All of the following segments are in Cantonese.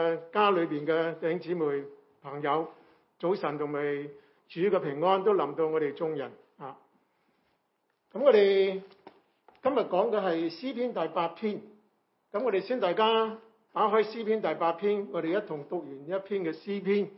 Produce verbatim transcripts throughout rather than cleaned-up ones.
嘅家裏邊嘅弟兄姊妹朋友，早晨同埋主嘅平安都臨到我哋眾人啊！咁我哋今日講嘅係詩篇第八篇。咁我哋先大家打開詩篇第八篇，我哋一同讀完一篇嘅詩篇。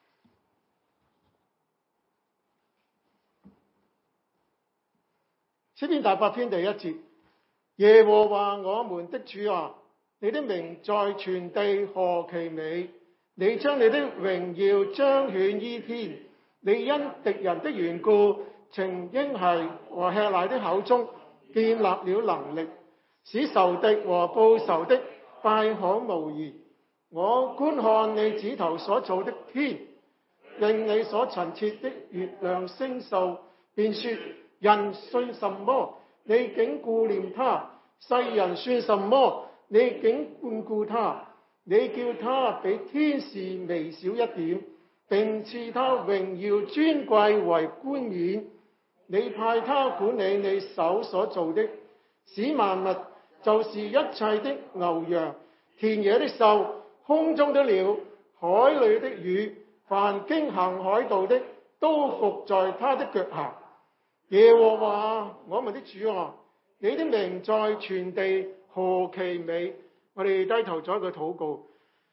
詩篇第八篇第一節：耶和華我們的主啊，你的名在全地何其美！你將你的榮耀彰顯於天，你因敵人的緣故，從嬰孩和吃奶的口中建立了能力，使仇敵和報仇的敗可無疑。我觀看你指頭所造的天，令你所陳設的月亮星宿，便說：人算什麼？你竟顧念他；世人算什麼？你竟眷顧他。你叫他比天使微小一點，並賜他榮耀尊貴為冠冕。你派他管理你手所造的，使萬物，就是一切的牛羊、田野的獸、空中的鳥、海裏的魚，凡經行海道的，都服在他的腳下。耶和華我們的主啊，你的名在全地何其美！我哋低頭做一個禱告，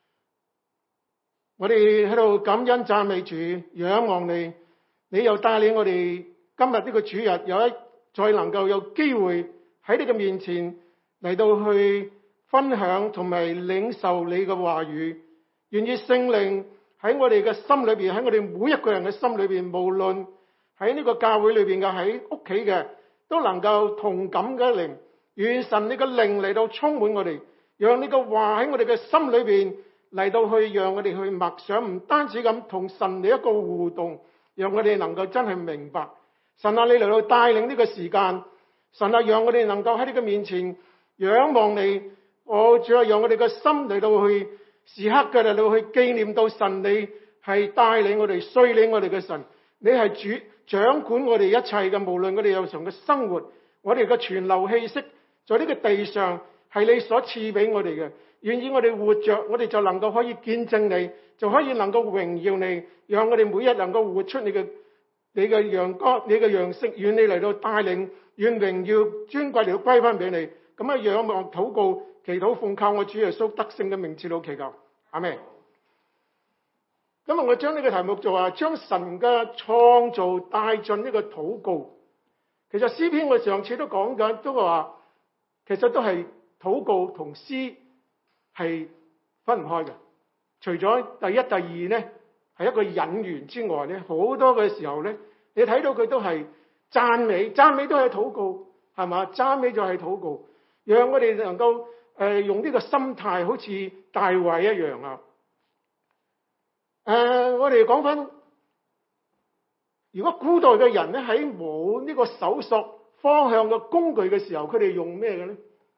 我哋喺度感恩讚美主，仰望你，你又帶領我哋今日呢個主日有一再能夠有機會喺你嘅面前嚟到去分享同埋領受你嘅話語，願意聖靈喺我哋嘅心裏邊，喺我哋每一個人嘅心裏邊，無論喺呢個教會裏邊嘅，喺屋企嘅，都能夠同感嘅靈，願神你嘅靈嚟到充滿我哋，讓你嘅話喺我哋嘅心裏邊嚟到去讓我哋去默想，唔單止咁同神你一個互動，讓我哋能夠真係明白神啊，你嚟到帶領呢個時間，神啊，讓我哋能夠喺你嘅面前仰望你，我主啊，讓我哋嘅心嚟到去時刻嘅嚟到去紀念到神你係帶領我哋、率領我哋嘅神，你係主掌管我哋一切嘅，無論我哋日常嘅生活，我哋嘅存留氣息，在呢個地上係你所賜俾我哋嘅。願意我哋活着，我哋就能夠可以見證你，就可以能夠榮耀你，讓我哋每一日能夠活出你嘅你嘅陽光、你嘅樣式。願你嚟到帶領，願榮耀尊貴嚟到歸翻俾你。咁啊，仰望禱告、祈禱，奉靠我主耶穌得勝嘅名字嚟祈求，阿們。今日我將呢個題目就話將神嘅創造帶進呢個禱告。其實詩篇我上次都講緊，都話其實都係禱告同詩係分唔開嘅。除咗第一、第二呢係一個引言之外呢，好多嘅時候呢，你睇到佢都係讚美，讚美都係禱告，係嘛？讚美就係禱告，讓我哋能夠誒、呃、用呢個心態，好似大衛一樣啊！誒、呃，我哋講翻，如果古代嘅人咧喺冇呢個搜索方向嘅工具嘅時候，佢哋用咩嘅咧？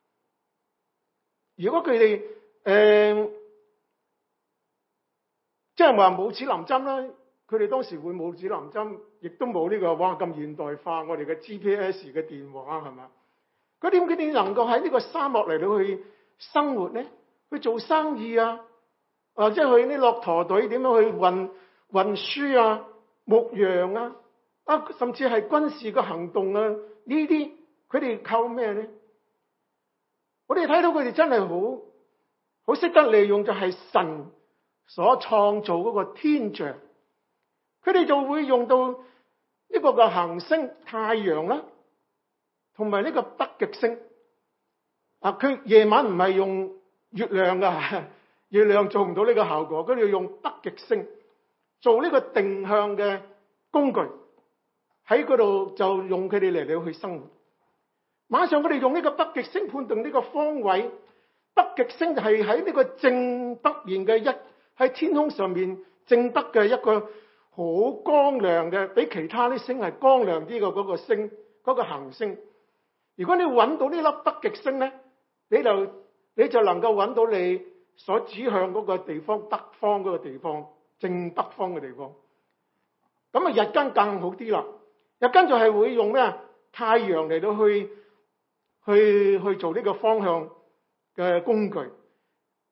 如果佢哋誒，即係話冇指南針啦，佢哋當時會冇指南針，亦都冇呢個哇咁現代化，我哋嘅 G P S 嘅電話係嘛？佢點佢哋能夠喺呢個沙漠嚟到去生活咧？去做生意啊？或者去啲駱駝隊點樣去運運輸啊、牧羊啊，啊甚至係軍事嘅行動啊，呢啲佢哋靠咩咧？我哋睇到佢哋真係好好識得利用，就係神所創造嗰個天象，佢哋就會用到呢個嘅行星太陽啦，同埋呢個北極星。啊，佢夜晚唔係用月亮噶。月亮做唔到呢個效果，佢哋用北極星做呢個定向嘅工具，喺嗰度就用佢哋嚟嚟去生活。馬上佢哋用呢個北極星判斷呢個方位，北極星就係喺呢個正北面嘅一喺天空上面正北嘅一個好光亮嘅，比其他啲星係光亮啲嘅嗰個星嗰個行星。如果你揾到呢粒北極星咧，你就你就能夠揾到你所指向嗰個地方，北方嗰個地方，正北方嘅地方。咁啊，日間更好啲啦。日間就係會用咩啊？太陽嚟到去去去做呢個方向嘅工具。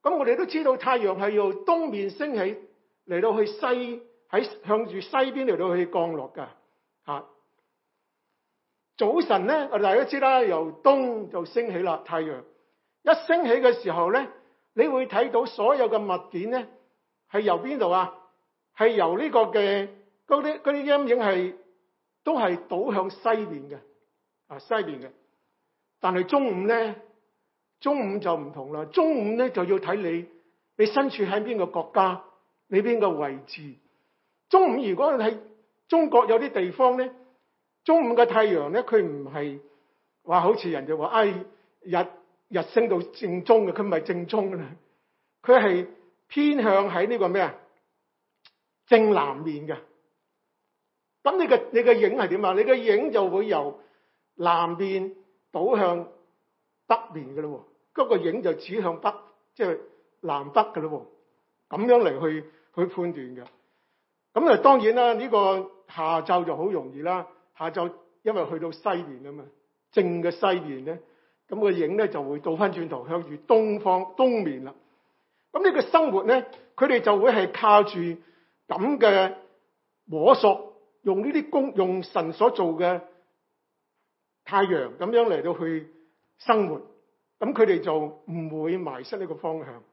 咁我哋都知道太陽係由東面升起嚟到去西，喺向住西邊嚟到去降落噶嚇。早晨咧，我哋大家知啦，由東就升起啦，太陽一升起嘅時候咧，你會睇到所有嘅物件咧係由邊度啊？係由呢個嘅嗰啲嗰啲陰影係都係倒向西邊嘅啊，西邊嘅。但係中午咧，中午就唔同啦。中午咧就要睇你你身處喺邊個國家，你邊個位置。中午如果你喺中國有啲地方咧，中午嘅太陽咧，佢唔係話好似人哋話，哎日日升到正中嘅，佢唔係正中嘅啦，佢係偏向喺呢個咩啊？正南面嘅。咁你嘅你嘅影係點啊？你嘅影就會由南邊倒向北面嘅咯，嗰個影就指向北，即係南北嘅咯，咁樣嚟去去判斷嘅。咁啊，當然啦，呢個下晝就好容易啦。下晝因為去到西邊啊嘛，正嘅西邊咧，咁個影咧就會倒翻轉頭向住東方東面啦。咁呢個生活咧，佢哋就會係靠住咁嘅摸索，用呢啲工用神所做嘅太陽咁樣嚟到去生活。咁佢哋就唔會迷失呢個方向。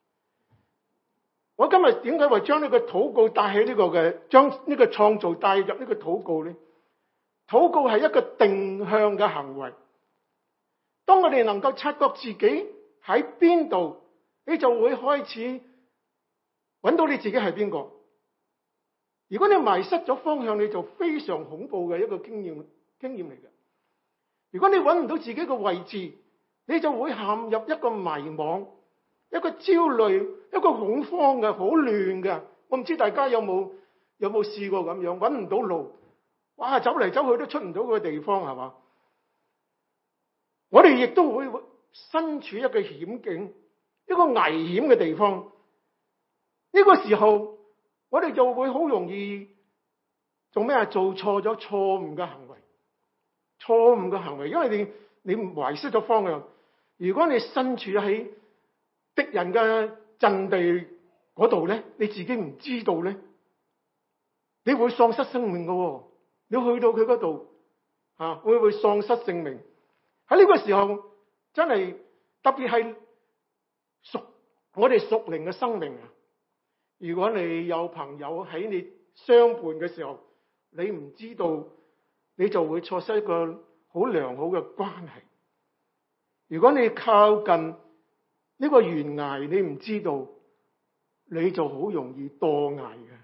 我今日點解話將呢個禱告帶起呢個嘅，將呢個創造帶入呢個禱告咧？禱告係一個定向嘅行為。當我哋能夠察覺自己喺邊度，你就會開始揾到你自己係邊個。如果你迷失咗方向，你就非常恐怖嘅一個經驗經驗嚟嘅。如果你揾唔到自己嘅位置，你就會陷入一個迷惘、一個焦慮、一個恐慌嘅，好亂嘅。我唔知大家有冇有冇試過咁樣，揾唔到路，哇，走嚟走去都出唔到個地方，係嘛？我哋亦都會身處一個險境，一個危險嘅地方。呢個時候，我哋就會好容易做咩啊？做錯咗錯誤嘅行為，錯誤嘅行為，因為你你迷失咗方向。如果你身處喺敵人嘅陣地嗰度咧，你自己唔知道咧，你會喪失生命㗎。你去到佢嗰度啊，會唔會喪失性命？喺呢個時候真係特別係屬我哋屬靈嘅生命啊！如果你有朋友喺你相伴嘅時候，你唔知道，你就會錯失一個好良好嘅關係。如果你靠近呢個懸崖，你唔知道，你就好容易墮崖嘅。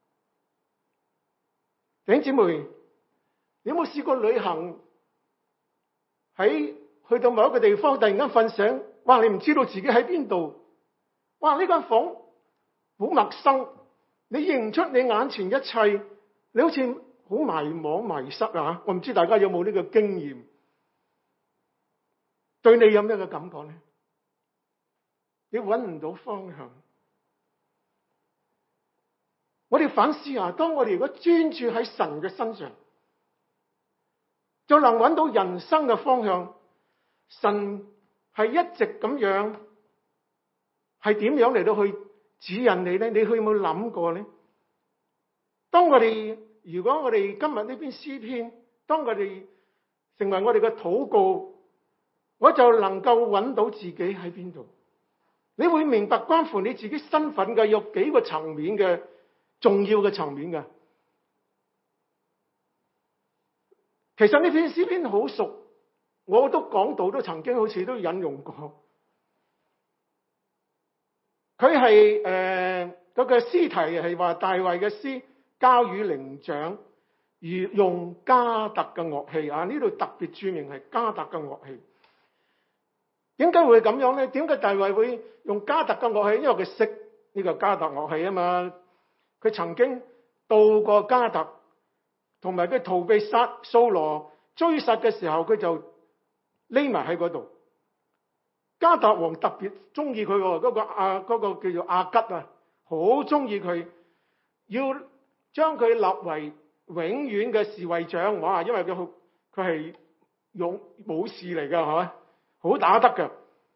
弟兄姊妹，你有冇試過旅行？喺去到某一個地方，突然間瞓醒，哇！你唔知道自己喺邊度，哇！呢間房好陌生，你認唔出你眼前一切，你好似好迷惘迷失啊！我唔知大家有冇呢個經驗，對你有咩嘅感覺咧？你揾唔到方向。我哋反思下，當我哋如果專注喺神嘅身上，就能揾到人生嘅方向。神係一直咁樣，係點樣嚟到去指引你咧？你去有冇諗過咧？當我哋如果我哋今日呢篇詩篇，當我哋成為我哋嘅禱告，我就能夠揾到自己喺邊度。你會明白關乎你自己身份嘅有幾個層面嘅重要嘅層面嘅。其實呢篇詩篇好熟，我都講到，都曾經好似都引用過。佢係誒嗰個詩題係話大衛嘅詩，交與伶長，如用迦特嘅樂器啊！呢度特別注明係迦特嘅樂器。點解會咁樣咧？點解大衛會用迦特嘅樂器？因為佢識呢個迦特樂器啊嘛。佢曾經到過迦特，同埋佢逃避殺掃羅追殺嘅時候，佢就匿埋喺嗰度。迦特王特別中意佢喎，嗰個阿嗰個叫做亞吉啊，好中意佢，要將佢立為永遠嘅侍衛長。哇！因為佢佢係勇武士嚟㗎，係咪？好打得㗎。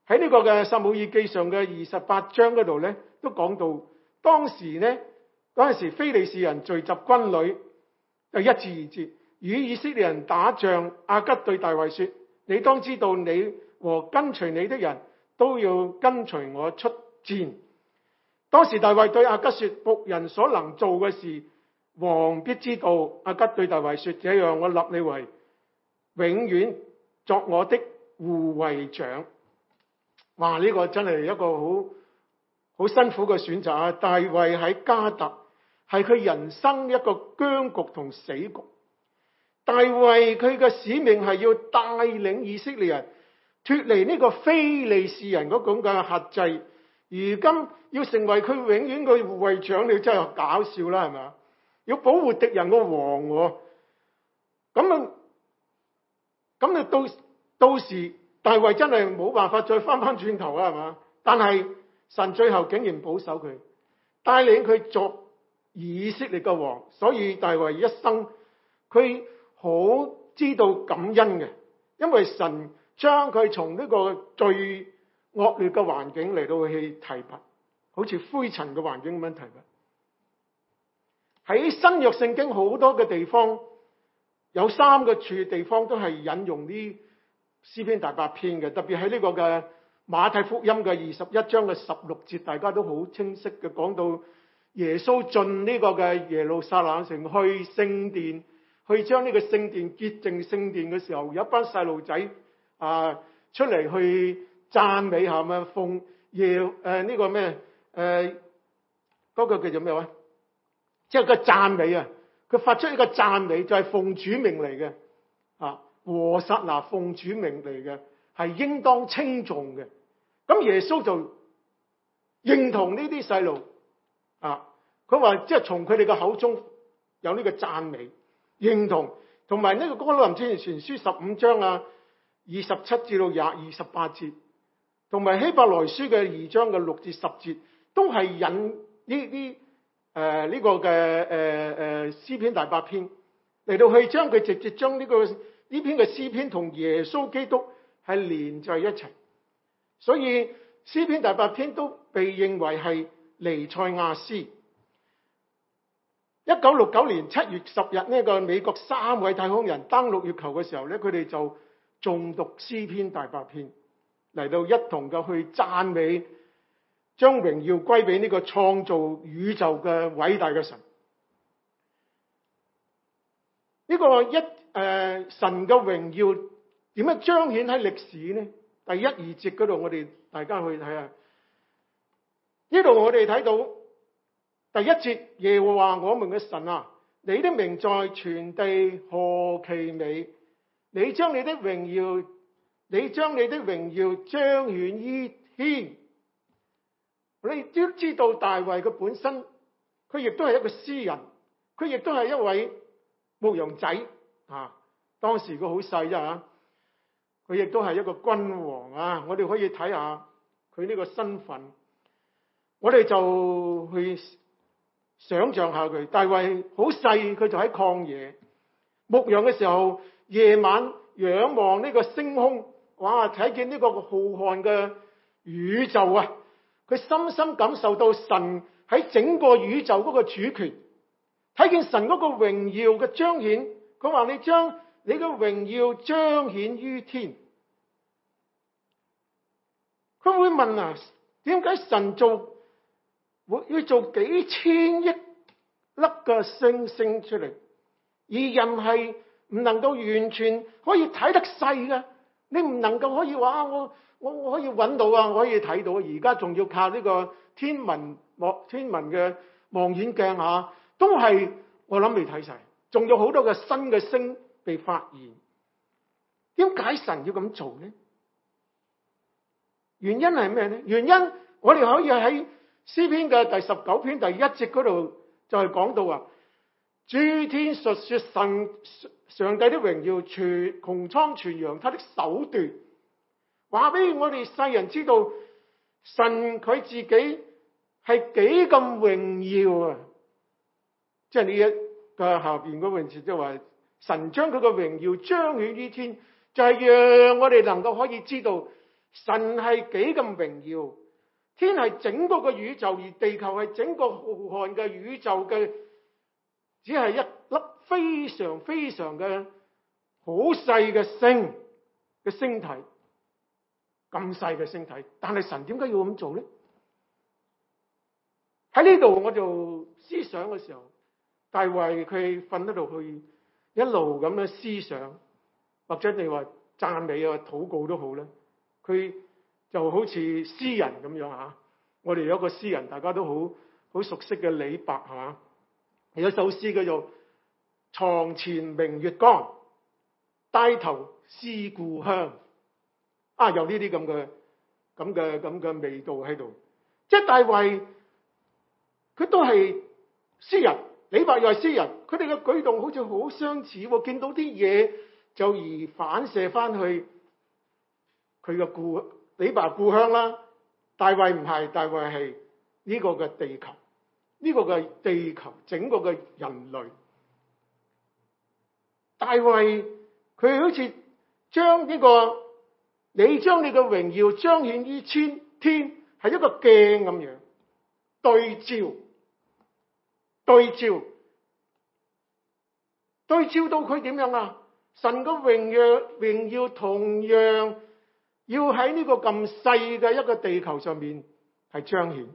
喺呢個嘅撒母耳記上嘅二十八章嗰度咧，都講到當時咧嗰陣時，非利士人聚集軍旅，就一至二節與以色列人打仗。亞吉對大衛說：你當知道，你和跟隨你的人都要跟隨我出戰。當時大衛對亞吉說：僕人所能做嘅事，王必知道。亞吉對大衛說：這樣我立你為永遠作我的護衛長。哇！呢、這個真係一個好好辛苦嘅選擇啊！大衛喺迦特係佢人生一個僵局同死局。大衛佢嘅使命係要帶領以色列人脫離呢個非利士人嗰種嘅轄制。如今要成為佢永遠嘅護衛長，你真係搞笑啦，係咪？要保護敵人個王喎，咁啊，咁啊到到時大衛真係冇辦法再翻翻轉頭啦，係嘛？但係神最後竟然保守佢，帶領佢作以色列嘅王。所以大衛一生佢好知道感恩嘅，因為神將佢從呢個最惡劣嘅環境嚟到去提拔，好似灰塵嘅環境咁樣提拔。喺新約聖經好多嘅地方，有三個處地方都係引用呢詩篇第八篇嘅，特別喺呢個嘅馬太福音嘅二十一章嘅十六節，大家都好清晰嘅講到耶穌進呢個嘅耶路撒冷城去聖殿，去將呢個聖殿潔淨聖殿嘅時候，有一班細路仔啊出嚟去讚美下嘛，奉耶誒呢個咩誒嗰個叫做咩話？即係個讚美啊！佢發出一個讚美，就係、是、奉主命嚟嘅啊，和撒那奉主命嚟嘅，係應當稱頌嘅。咁耶穌就認同呢啲細路啊，佢話即係從佢哋嘅口中有呢個讚美認同，同埋呢個哥林多前書十五章啊二十七至到廿二十八節，同埋希伯來書嘅二章嘅六至十節，都係引呢啲。誒、呃，呢、這個嘅誒誒詩篇第八篇嚟到去將佢直接將呢、這個呢篇嘅詩篇同耶穌基督係連在一齊，所以詩篇第八篇都被認為係彌賽亞詩。一九六九年七月十日呢個美國三位太空人登陸月球嘅時候咧，佢哋就誦讀詩篇第八篇嚟到一同嘅去讚美。將榮耀歸俾呢個創造宇宙嘅偉大嘅神。呢、這個一誒、呃、神嘅榮耀點樣彰顯喺歷史呢？第一二節嗰度，我哋大家去睇下。呢度我哋睇到第一節，耶和華我們嘅神啊，你的名在全地何其美！你將你的榮耀，你將你的榮耀彰顯於天。你都知道大衛嘅本身，佢亦都係一個詩人，佢亦都係一位牧羊仔啊。當時佢好細啫，佢亦都係一個君王啊。我哋可以睇下佢呢個身份，我哋就去想象下佢。大衛好細，佢就喺曠野牧羊嘅時候，夜晚仰望呢個星空，哇！睇見呢個浩瀚嘅宇宙啊！佢深深感受到神喺整個宇宙嗰個主權，睇見神嗰個榮耀嘅彰顯。佢話：你將你嘅榮耀彰顯於天。佢會問啊，點解神做會要做幾千億粒嘅星星出嚟，而人係唔能夠完全可以睇得細嘅？你唔能夠可以話我。我我可以揾到啊，我可以睇到。而家仲要靠呢個天文望天文嘅望遠鏡啊，都係我諗未睇晒，仲有好多嘅新嘅星被發現。點解神要咁做呢？原因係咩呢？原因我哋可以喺詩篇嘅第十九篇第一節嗰度就係講到啊，諸天述說神上帝的榮耀，全穹蒼傳揚他的手段。話俾我哋世人知道，神佢自己係幾咁榮耀啊！即係呢一個下邊嗰個字，即係話神將佢嘅榮耀彰顯於天，就係、是、讓我哋能夠可以知道神係幾咁榮耀，天係整個個宇宙，而地球係整個浩瀚嘅宇宙嘅，只係一粒非常非常嘅好細嘅星嘅星體，咁細嘅星體，但係神點解要咁做呢？喺呢度我就思想嘅時候，大衛佢瞓喺度去一路咁樣思想，或者你話讚美啊、禱告都好啦，佢就好似詩人咁樣吓。我哋有一個詩人，大家都好好熟悉嘅李白係嘛，有一首詩叫做床前明月光，低頭思故鄉。啊，有呢啲咁嘅咁嘅咁嘅味道喺度。即係大衛佢都係詩人，李白又係詩人，佢哋嘅舉動好似好相似喎。見到啲嘢就而反射翻去佢嘅故李白故鄉啦。大衛唔係，大衛係呢個嘅地球，呢個嘅地球整個嘅人類。大衛佢好似將呢個你將你嘅榮耀彰顯於天，天係一個鏡咁樣對照，對照，對照到佢點樣啊？神嘅榮耀榮耀同樣要喺呢個咁細嘅一個地球上面係彰顯。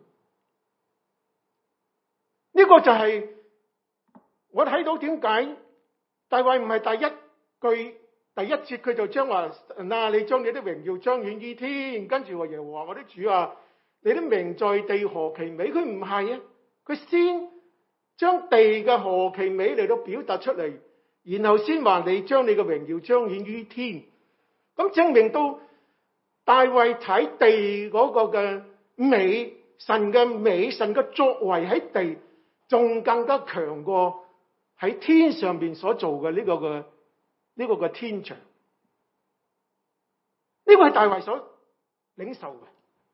呢個就係我睇到點解大衛唔係第一句第一節佢就將話嗱，你將你的榮耀彰顯於天，跟住話耶和華我的主啊，你的名在地何其美。佢唔係啊，佢先將地嘅何其美嚟到表達出嚟，然後先話你將你嘅榮耀彰顯於天。咁證明到大衛睇地嗰個嘅美，神嘅美，神嘅作為喺地仲更加強過喺天上邊所做嘅呢個嘅呢個嘅天場。呢個係大衛所領受嘅。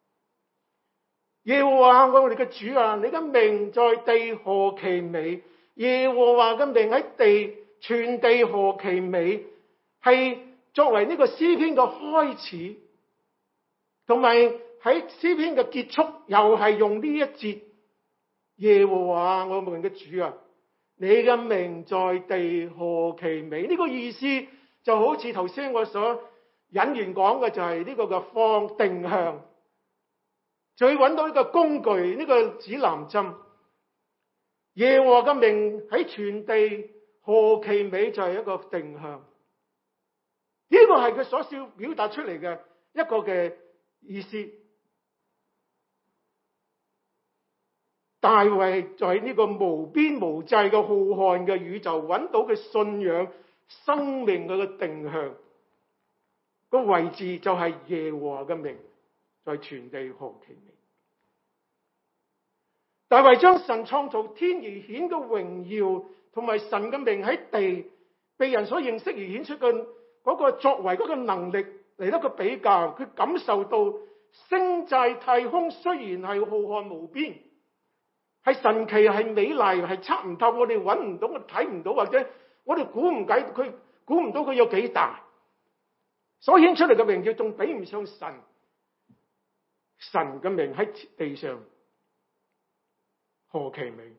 耶和華我哋嘅主啊，你嘅名在地何其美。耶和華嘅名喺地，全地何其美，係作為呢個詩篇嘅開始，同埋喺詩篇嘅結束，又係用呢一節耶和華我們嘅主啊，你嘅名在地何其美。呢個意思就好似頭先我所引言講嘅，就係呢個嘅放定向，就去揾到呢個工具，呢個指南針。耶和華嘅名喺全地何其美，就係一個定向。呢個係佢所要表達出嚟嘅一個嘅意思。大衛在呢個無邊無際嘅浩瀚嘅宇宙揾到嘅信仰生命嘅定向，個位置就係耶和華嘅名在全地何其美。大衛將神創造天而顯嘅榮耀同埋神嘅名喺地被人所認識而顯出嘅嗰個作為嗰個能力嚟一個比較，佢感受到星際太空雖然係浩瀚無邊，係神奇，係美麗，係測唔透，我哋揾唔到，我哋睇唔到，或者我哋估唔計佢，估唔到佢有幾大，所顯出嚟嘅榮耀仲比唔上神。神嘅名喺地上何其美。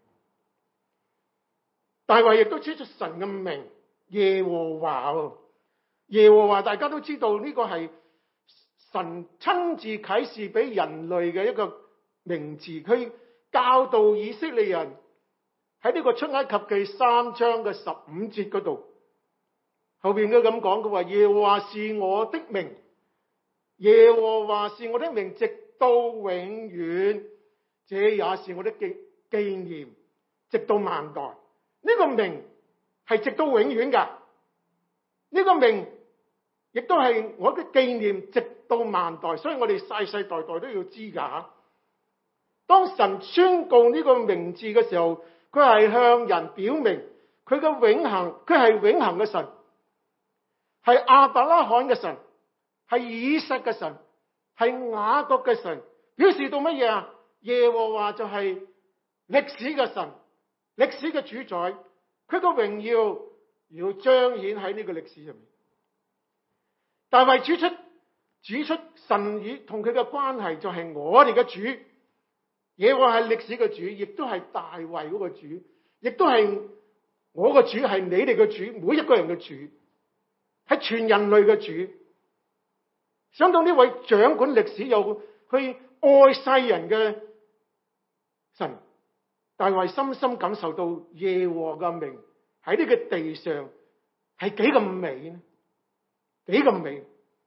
大衛亦都指出神嘅名耶和華。耶和華大家都知道呢個係神親自啟示俾人類嘅一個名字，佢教導以色列人喺呢個出埃及記三章嘅十五節嗰度，後邊都咁講，佢話耶和華是我的名，耶和華是我的名，直到永遠，這也是我的紀紀念，直到萬代。呢個名係直到永遠噶，呢個名亦都係我嘅紀念，直到萬代，所以我哋世世代代都要知噶。當神宣告呢個名字嘅時候，佢係向人表明佢嘅永恆，佢係永恆嘅神，係亞伯拉罕嘅神，係以撒嘅神，係雅各嘅神，表示到乜嘢啊？耶和華就係歷史嘅神，歷史嘅主宰，佢個榮耀要彰顯喺呢個歷史上面。大衛指出指出神與同佢嘅關係就係我哋嘅主，耶和華係歷史嘅主，亦都係大衛嗰個主，亦都係我個主，係你哋嘅主，每一個人嘅主，係全人類嘅主。想到呢位掌管歷史又去愛世人嘅神，大衛深深感受到耶和華嘅名喺呢個地上係幾咁美呢？幾咁美？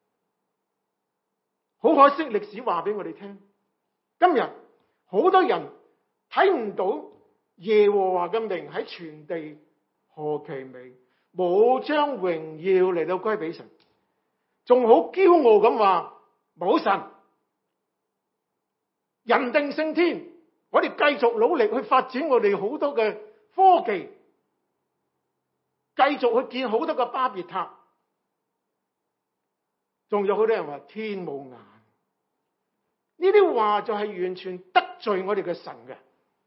好可惜，歷史話俾我哋聽，今日好多人睇唔到耶和華嘅名喺全地何其美，冇將榮耀嚟到歸俾神，仲好驕傲咁話冇神，人定勝天。我哋繼續努力去發展我哋好多嘅科技，繼續去建好多個巴別塔，仲有好多人話天冇眼，呢啲話就係完全得罪我哋嘅神嘅。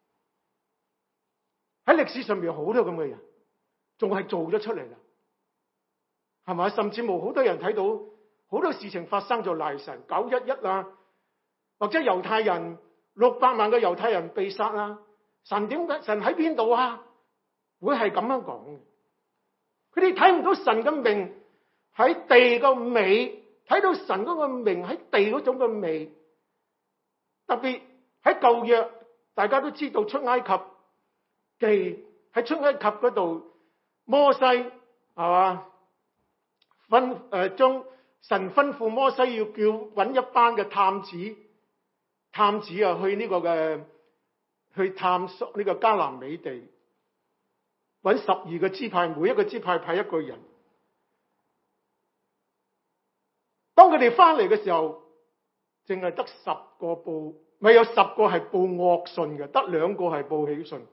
喺歷史上面有好多咁嘅人，仲係做咗出嚟啦，係咪？甚至冇好多人睇到好多事情發生就賴神，九一一啊，或者猶太人六百萬嘅猶太人被殺啦，神點解？神喺邊度啊？會係咁樣講嘅。佢哋睇唔到神嘅名喺地個美，睇到神嗰個名喺地嗰種嘅美。特別喺舊約，大家都知道出埃及記，喺出埃及嗰度，摩西係嘛吩誒將神吩咐摩西要叫揾一班嘅探子。探子啊，去呢個嘅去探索呢個迦南美地，揾十二個支派，每一個支派派一個人。當佢哋翻嚟嘅時候，淨係得十個報，咪有十個係報惡信嘅，得兩個係報喜信。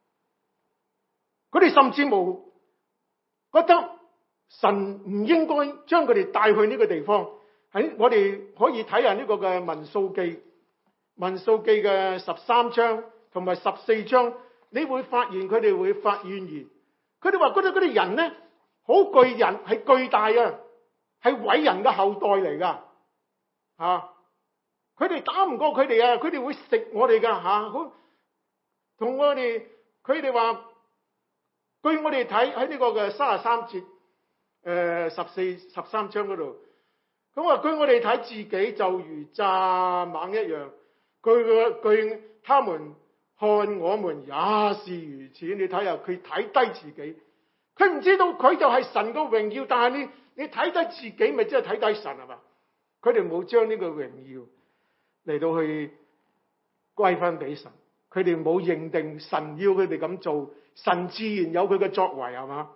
佢哋甚至冇覺得神唔應該將佢哋帶去呢個地方。喺我哋可以睇下呢個嘅民數記。民數記嘅十三章同埋十四章，你會發現佢哋會發怨言。佢哋話嗰啲嗰啲人咧，好巨人，係巨大啊，係偉人嘅後代嚟噶吓。佢哋打唔過佢哋啊，佢哋會食我哋噶吓。好，同我哋，佢哋話，據我哋睇喺呢個嘅三十三節，誒十四十三章嗰度，咁話據我哋睇自己就如蚱蜢一樣。據據他們看我們也是如此。你睇下佢睇低自己，佢唔知道佢就係神嘅榮耀，但係你你睇低自己咪即係睇低神係嘛？佢哋冇將呢個榮耀嚟到去歸翻俾神，佢哋冇認定神要佢哋咁做，神自然有佢嘅作為係嘛？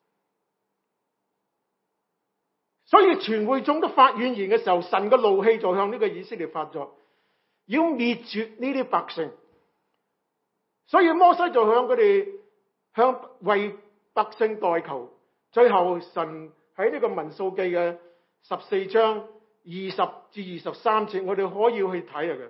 所以全會眾都發怨言嘅時候，神嘅怒氣就向呢個以色列發作。要滅絕呢啲百姓，所以摩西就向佢哋向為百姓代求。最後神喺呢個民數記嘅十四章二十至二十三節，我哋可以去睇下嘅。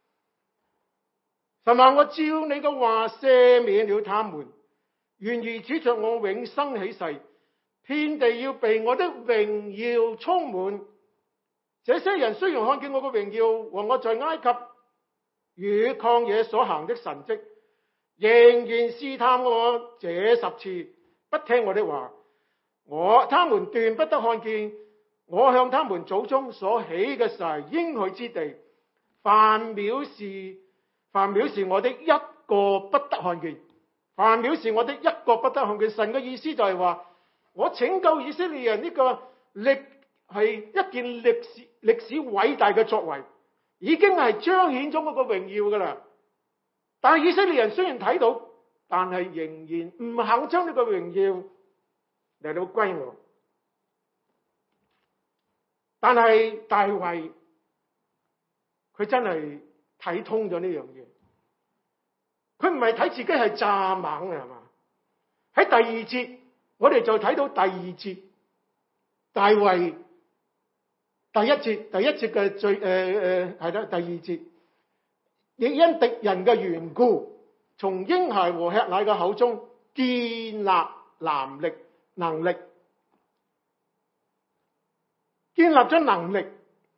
神話我照你嘅話赦免了他們，願意指着我永生起誓，遍地要被我的榮耀充滿。這些人雖然看見我嘅榮耀和我在埃及與曠野所行的神蹟，仍然試探我這十次，不聽我的話，我他們斷不得看見我向他們祖宗所起嘅誓應許之地。凡藐視凡藐視我的一個不得看見，凡藐視我的一個不得看見。神嘅意思就係話，我拯救以色列人呢個歷係一件歷史歷史偉大嘅作為，已經係彰顯咗嗰個榮耀噶啦。但係以色列人雖然睇到，但係仍然唔肯將呢個榮耀嚟到歸我。但係大衛佢真係睇通咗呢樣嘢，佢唔係睇自己係蚱蜢嘅係嘛？喺第二節我哋就睇到第二節大衛。第一節，第一節嘅最誒誒係啦，第二節，亦因敵人嘅緣故，從嬰孩和吃奶嘅口中建立能力，能力，建立咗能力。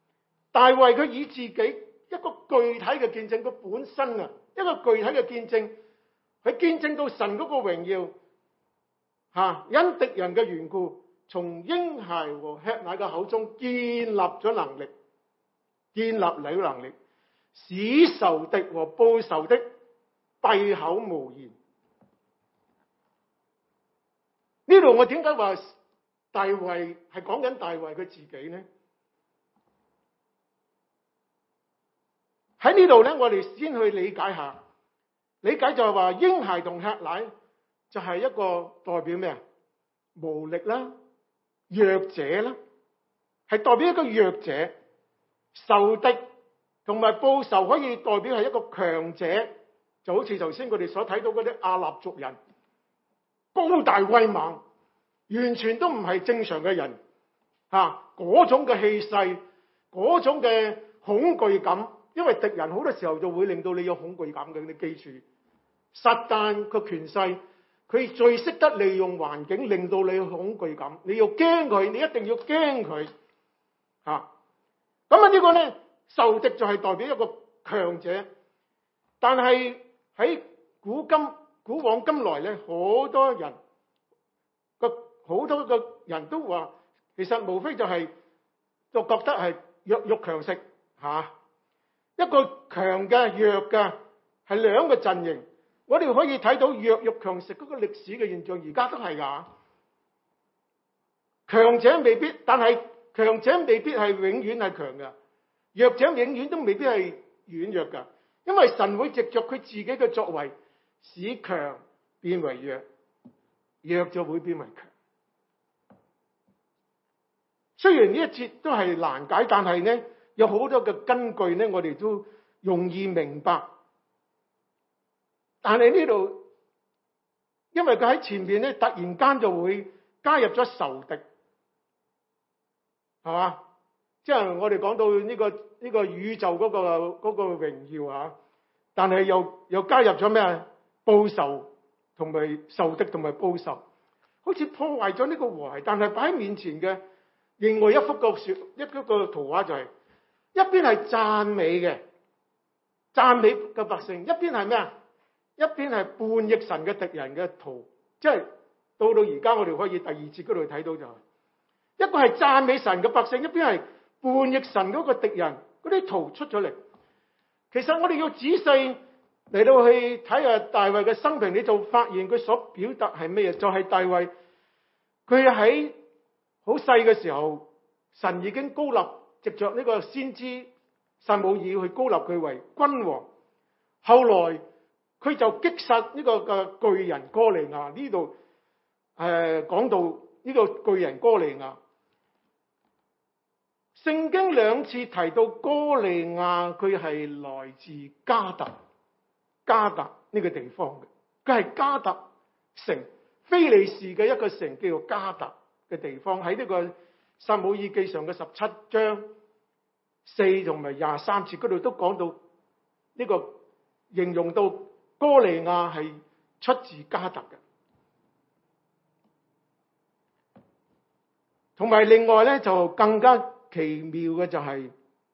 大衛佢以自己一個具體嘅見證，佢本身啊一個具體嘅見證，佢見證到神嗰個榮耀嚇，因敵人嘅緣故，從嬰孩和吃奶嘅口中建立咗能力，建立了能力，使仇敵和報仇的閉口無言。呢度我點解話大衛係講緊大衛佢自己呢？喺呢度咧，我哋先去理解下，理解就係話嬰孩同吃奶就係一個代表咩啊？無力啦，弱者啦，係代表一個弱者。仇敵同埋報仇可以代表係一個強者，就好似頭先我哋所睇到嗰啲亞納族人，高大威猛，完全都唔係正常嘅人嚇，嗰種嘅氣勢，嗰種嘅恐懼感。因為敵人好多時候就會令到你有恐懼感嘅，你記住，撒旦個權勢，佢最識得利用環境令到你有恐懼感，你要驚佢，你一定要驚佢嚇。咁啊呢個咧，仇敵就係代表一個強者，但係喺古今古往今來咧，好多人個好多個人都話，其實無非就係、是、就覺得係弱肉強食嚇。啊一個強嘅弱嘅係兩個陣營，我哋可以睇到弱肉強食嗰個歷史嘅現象，而家都係㗎。強者未必，但係強者未必係永遠係強嘅，弱者永遠都未必係軟弱㗎。因為神會藉着佢自己嘅作為，使強變為弱，弱就會變為強。雖然呢一節都係難解，但係呢，有好多嘅根據咧，我哋都容易明白。但係呢度，因為佢喺前面咧，突然間就會加入咗仇敵，係嘛？即係我哋講到呢個呢個宇宙嗰個嗰個榮耀啊，但係又又加入咗咩啊？報仇同埋仇敵同埋報仇，好似破壞咗呢個和諧。但係擺喺面前嘅另外一幅個說一個個圖畫就係。一邊係讚美嘅，讚美嘅百姓；一邊係咩啊？一邊係叛逆神嘅敵人嘅圖，即係到到而家我哋可以第二節嗰度睇到就係、是、一個係讚美神嘅百姓，一邊係叛逆神嗰個敵人，嗰啲圖出咗嚟。其實我哋要仔細嚟到去睇下大衛嘅生平，你就發現佢所表達係咩嘢？就係、是、大衛佢喺好細嘅時候，神已經高立。藉着呢個先知撒母耳去高立佢為君王，後來佢就擊殺呢個嘅巨人哥利亞。呢度誒講到呢個巨人哥利亞，聖經兩次提到哥利亞，佢係來自迦特，迦特呢個地方嘅，佢係迦特城，非利士嘅一個城叫做迦特嘅地方，喺呢個撒母耳記上嘅十七章四同埋廿三節嗰度都講到呢個形容到哥利亞係出自迦特嘅。同埋另外咧就更加奇妙嘅就係、是、誒、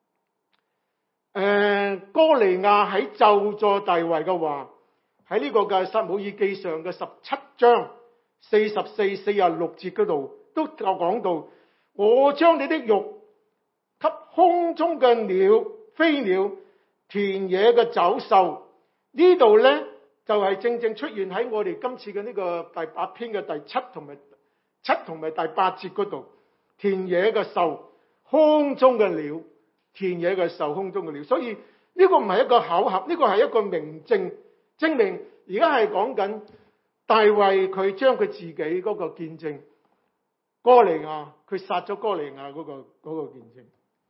呃、哥利亞喺咒詛大衛嘅話，喺呢個嘅撒母耳記上嘅十七章四十四、四十六節嗰度都就講到。我將你的肉給空中嘅鳥、飛鳥、田野嘅走獸。呢度咧就係、是、正正出現喺我哋今次嘅呢個第八篇嘅第七同埋七同埋第八節嗰度。田野嘅獸、空中嘅鳥、田野嘅獸、空中嘅鳥。所以呢個唔係一個巧合，呢個係一個明證，證明而家係講緊大衛佢將佢自己嗰個見證。哥利亞，佢殺咗哥利亞嗰個嗰個見證，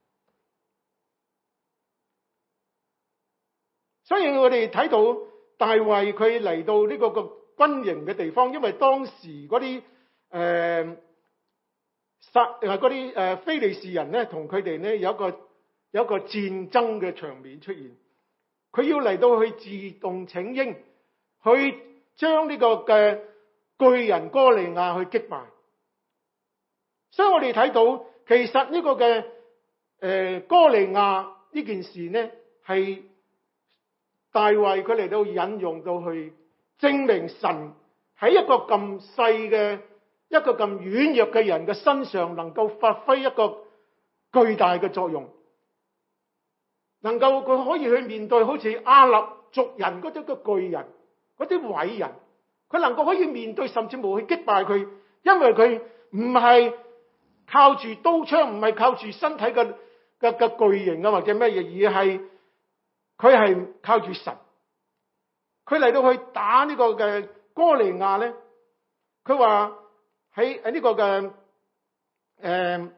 所以我哋睇到大衛佢嚟到呢個個軍營嘅地方，因為當時嗰啲誒殺誒嗰啲誒非利士人咧，同佢哋咧有一個有一個戰爭嘅場面出現，佢要嚟到去自動請纓，去將呢個嘅巨人哥利亞去擊敗。所以我哋睇到，其實呢個嘅誒哥利亞呢件事呢，係大衛佢嚟到引用到去證明神喺一個咁細嘅一個咁軟弱嘅人嘅身上，能夠發揮一個巨大嘅作用，能夠佢可以去面對好似亞納族人嗰啲嘅巨人、嗰啲偉人，佢能夠可以面對，甚至冇去擊敗佢，因為佢唔係靠住刀槍，唔係靠住身體嘅嘅嘅巨型啊或者咩嘢，而係佢係靠住神。佢嚟到去打呢個嘅哥利亞咧，佢話喺喺呢個嘅誒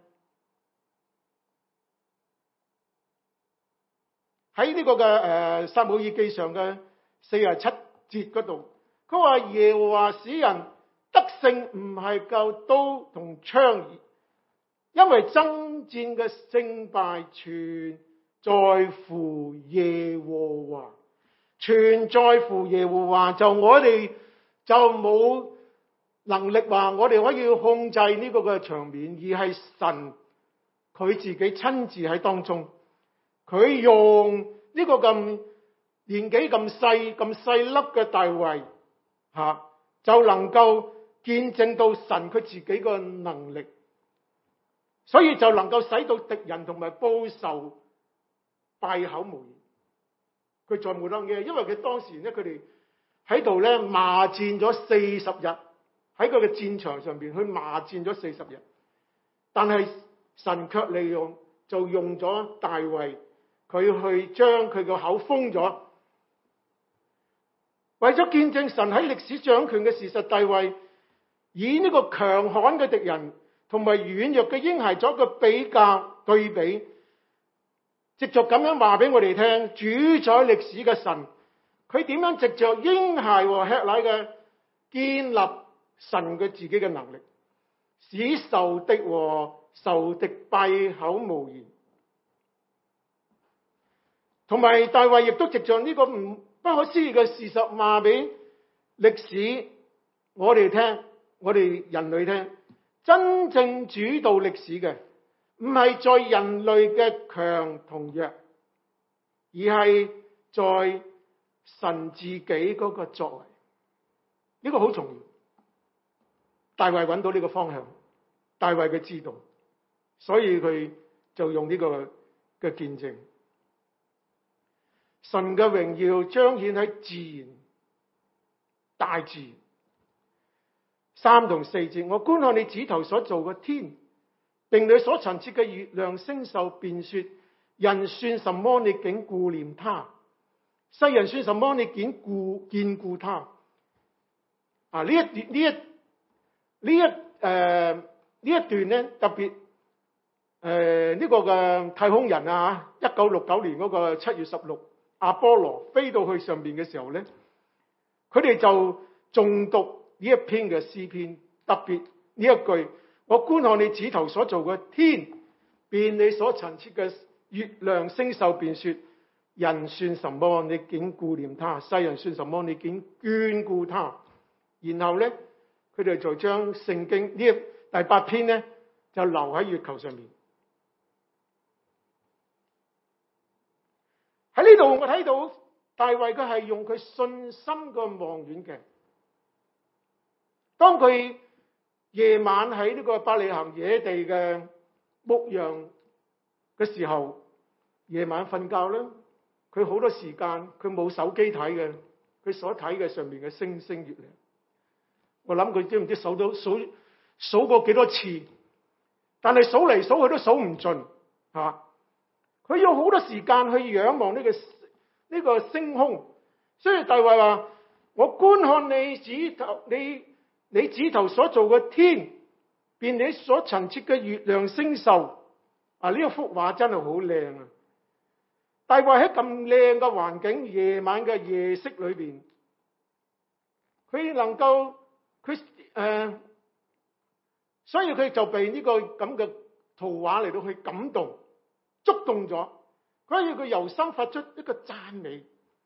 喺呢個嘅誒撒母耳記上嘅四十七節嗰度，佢話耶和華使人得勝唔係靠刀同槍，因為爭戰嘅勝敗全在乎耶和華，全在乎耶和華。就我哋就冇能力話我哋可以控制呢個嘅場面，而係神佢自己親自喺當中，佢用呢個咁年紀咁細咁細粒嘅大衛吓，就能夠見證到神佢自己嘅能力，所以就能夠使到敵人同埋報仇閉口無言。佢再冇得嘅，因為佢當時咧，佢哋喺度咧罵戰咗四十日，喺佢嘅戰場上邊去罵戰咗四十日，但係神卻利用就用咗大衛，佢去將佢個口封咗，為咗見證神喺歷史掌權嘅事實。大衛以呢個強悍嘅敵人同埋軟弱嘅嬰孩作一個比較對比，藉着咁樣話俾我哋聽，主宰歷史嘅神，佢點樣藉着嬰孩和吃奶嘅建立神嘅自己嘅能力，使仇敵和仇敵閉口無言。同埋大衛亦都藉着呢個唔不可思議嘅事實話俾歷史我哋聽，我哋人類聽，真正主導歷史嘅唔係在人類嘅強同弱，而係在神自己嗰個作為。呢個好重要。大衛揾到呢個方向，大衛佢知道，所以佢就用呢個嘅見證。神嘅榮耀彰顯喺自然、大自然。三同四節，我觀看你指頭所造嘅天，並你所陳設嘅月亮星宿，便說：人算什麼，你竟顧念他；世人算什麼，你竟顧眷顧他。啊！呢一段呢一呢一誒呢、呃、一段咧，特別誒呢、呃這個嘅太空人啊，一九六九年嗰個七月十六，阿波羅飛到去上邊嘅時候咧，佢哋就誦讀呢一篇嘅詩篇，特別呢一句：我觀看你指頭所造嘅天，便你所陳設嘅月亮星宿，便說：人算什麼，你竟顧念他；世人算什麼，你竟眷顧他。然後咧，佢哋就將聖經呢第八篇咧，就留喺月球上面。喺呢度我睇到大衛佢係用佢信心嘅望遠鏡。當佢夜晚喺呢個伯利恆野地嘅牧羊嘅時候，夜晚瞓覺咧，佢好多時間佢冇手機睇嘅，佢所睇嘅上面嘅星星月亮。我諗佢知唔知數到數數過幾多次，但係數嚟數去都數唔盡吓。佢用好多時間去仰望呢個呢個星空，所以大衛話：我觀看你指頭你你指頭所造嘅天，便你所陳設嘅月亮星宿。啊！呢一幅畫真係好靚啊！大衛喺咁靚嘅環境，夜晚嘅夜色裏邊，佢能夠。佢誒、呃，所以佢就被呢個咁嘅圖畫嚟到去感動、觸動咗。所以佢由心發出一個讚美。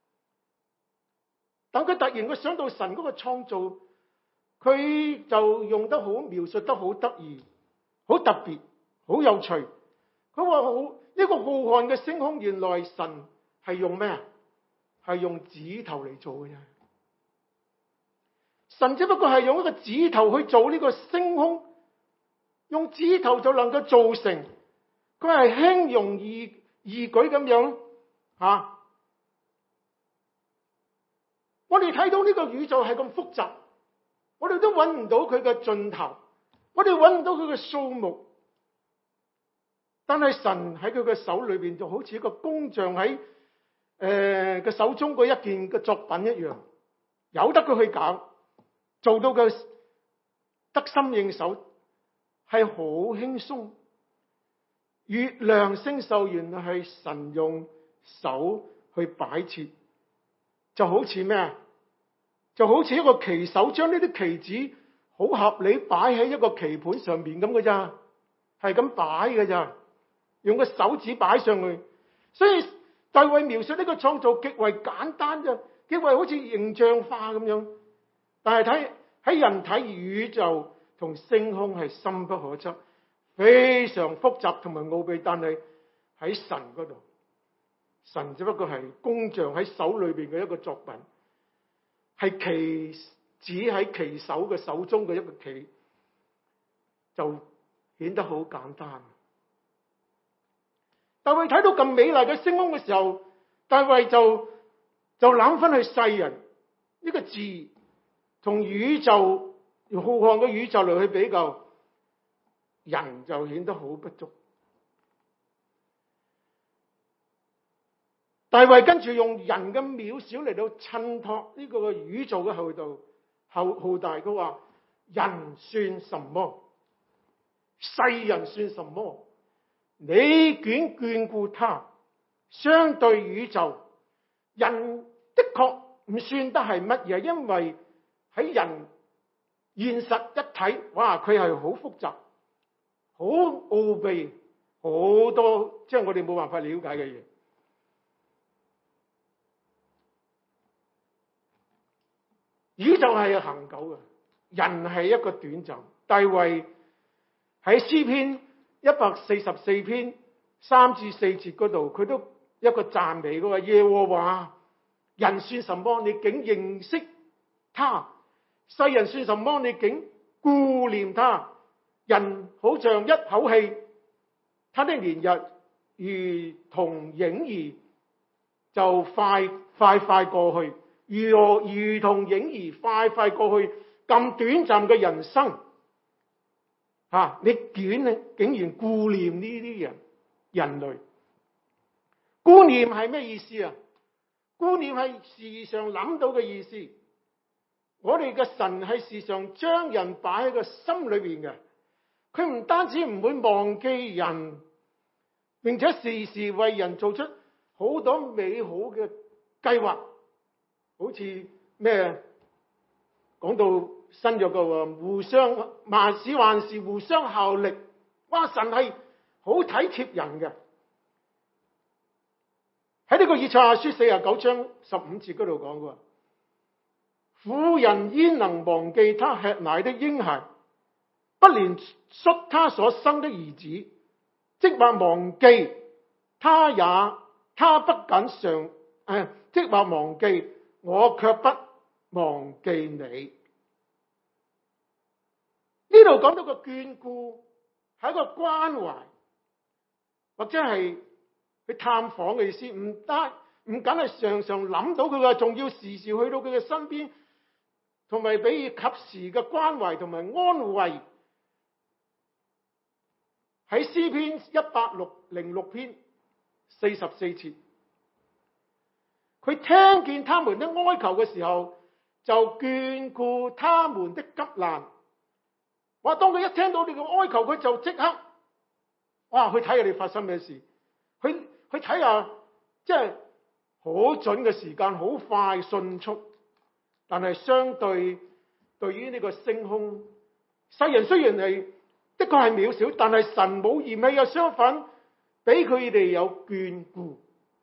但佢突然佢想到神嗰個創造，佢就用得好，描述得好得意、好特別、好有趣。佢話好呢個浩瀚嘅星空，原來神係用咩啊？係用指頭嚟做嘅啫。神只不過係用一個指頭去做呢個星空，用指頭就能夠造成。佢係輕容易易舉咁樣啊！我哋睇到呢個宇宙係咁複雜，我哋都揾唔到佢嘅盡頭，我哋揾唔到佢嘅數目。但係神喺佢嘅手裏邊，就好似一個工匠喺誒嘅手中嗰一件嘅作品一樣，由得佢去搞，做到嘅得心應手，係好輕鬆。月亮星宿原來係神用手去擺設，就好似咩啊？就好似一個棋手將呢啲棋子好合理擺喺一個棋盤上面咁嘅咋，係咁擺嘅咋，用個手指擺上去。所以大衛描述呢個創造極為簡單啫，極為好似形象化咁樣。但係睇喺人睇宇宙同星空係深不可測，非常複雜同埋奧秘。但係喺神嗰度，神只不過係工匠喺手裏邊嘅一個作品，係棋指喺棋手嘅手中嘅一個棋，就顯得好簡單。大衛睇到咁美麗嘅星空嘅時候，大衛就就諗翻去世人呢個字，同宇宙浩瀚嘅宇宙嚟去比較，人就顯得好不足。大衛跟住用人嘅渺小嚟到襯托呢個宇宙嘅浩大，浩浩大。佢話人算什麼？世人算什麼？你眷眷顧他，相對宇宙，人的確唔算得係乜嘢，因為喺人現實一睇，哇，佢係好複雜、好奧秘、好多即係我哋冇辦法了解嘅嘢。宇宙係恆久嘅，人係一個短暫。大衛喺詩篇一百四十四篇三至四節嗰度，佢都一個讚美嘅話：耶和華，人算什麼？你竟認識他；世人算什麼？你竟顧念他。人好像一口氣，他的年日如同影兒，就快快快過去。如何如同影兒快快過去，咁短暫嘅人生，吓、啊、你竟然竟然顧念呢啲人人類？顧念係咩意思啊？顧念係時常諗到嘅意思。我哋嘅神係時常將人擺喺個心裏邊嘅，佢唔單止唔會忘記人，並且時時為人做出好多美好嘅計劃。好似咩講到新約嘅話，互相萬事萬事互相效力。哇！神係好體貼人嘅。喺呢個以賽亞書四十九章十五節嗰度講過，婦人焉能忘記他吃奶的嬰孩，不憐恤他所生的兒子，即或忘記他也，他不謹常誒，即或忘記，我卻不忘記你。呢度講到個眷顧係一個關懷，或者係去探訪嘅意思，唔單唔僅係常常諗到佢嘅，仲要時時去到佢嘅身邊，同埋俾予及時嘅關懷同埋安慰。喺詩篇一百零六篇四十四節，佢聽見他們的哀求嘅時候，就眷顧他們的急難。哇！當佢一聽到你嘅哀求，佢就即刻哇去睇下你發生咩事，去去睇下，即係好準嘅時間，好快迅速。但係相對對於呢個星空，世人雖然係的確係渺小，但係神冇嫌棄嘅，相反俾佢哋有眷顧。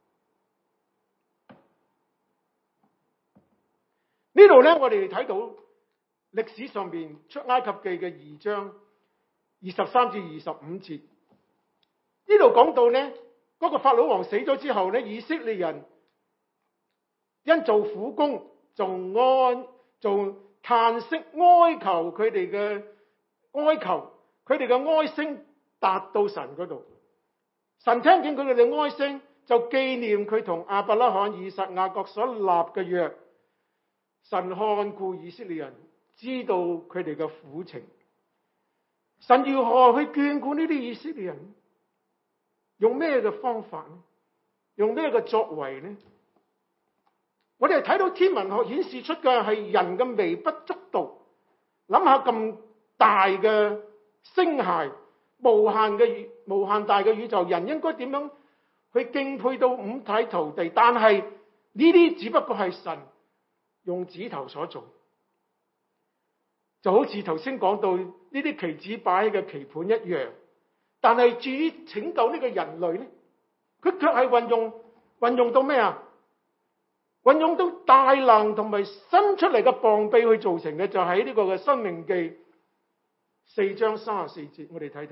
呢度咧，我哋睇到歷史上邊出埃及記嘅二章二十三至二十五節，呢度講到咧， 嗰個法老王死咗之後咧，以色列人因做苦工，仲安仲嘆息哀求佢哋嘅哀求，佢哋嘅哀聲達到神嗰度。神聽見佢哋嘅哀聲，就紀念佢同亞伯拉罕、以撒、雅各所立嘅約。神看顧以色列人，知道佢哋嘅苦情。神如何去眷顧呢啲以色列人？用咩嘅方法呢？用咩嘅作為呢？我哋係睇到天文學顯示出嘅係人嘅微不足道。諗下咁大嘅星系，無限嘅無限大嘅宇宙，人應該點樣去敬佩到五體投地？但係呢啲只不過係神用指頭所做，就好似頭先講到呢啲棋子擺嘅棋盤一樣。但係至於拯救呢個人類咧，佢卻係運用運用到咩啊？運用到大能同埋伸出嚟嘅膀臂去造成嘅，就喺呢個嘅《申命記》四章三十四節，我哋睇睇。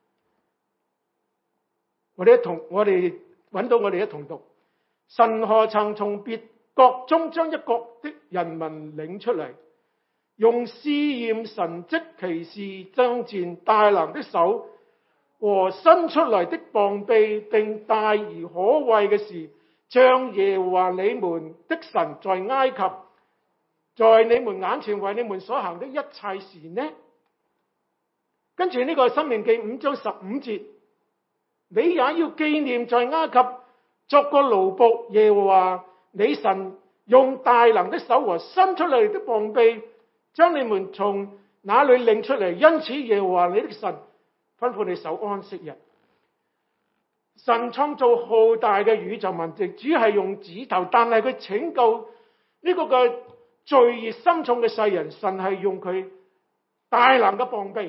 我哋一同我哋揾到，我哋一同讀。神何曾從別國中將一國的人民領出嚟，用試驗神蹟奇事爭戰大能的手和伸出嚟的膀臂，並大而可畏嘅事，像耶和華你們的神在埃及，在你們眼前為你們所行的一切事呢？跟住呢個申命記五章十五節，你也要紀念在埃及作過奴僕耶和華你神用大能的手和伸出嚟的膀臂，將你們從那裏領出嚟。因此耶和華你的神吩咐你守安息日。神創造浩大嘅宇宙萬物，主要係用指頭，但係佢拯救呢個嘅罪孽深重嘅世人，神係用佢大能嘅膀臂。